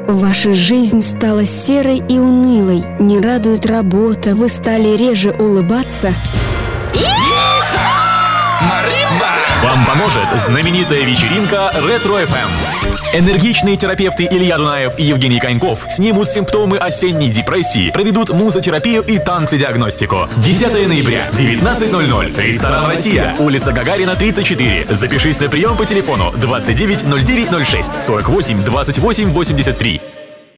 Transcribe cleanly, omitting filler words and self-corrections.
Ваша жизнь стала серой и унылой, не радует работа, вы стали реже улыбаться. Вам поможет знаменитая вечеринка Ретро FM. Энергичные терапевты Илья Дунаев и Евгений Коньков снимут симптомы осенней депрессии, проведут музытерапию и танцедиагностику. 10 ноября, 19:00. Ресторан «Россия», улица Гагарина, 34. Запишись на прием по телефону 29 09 06 48 28 83.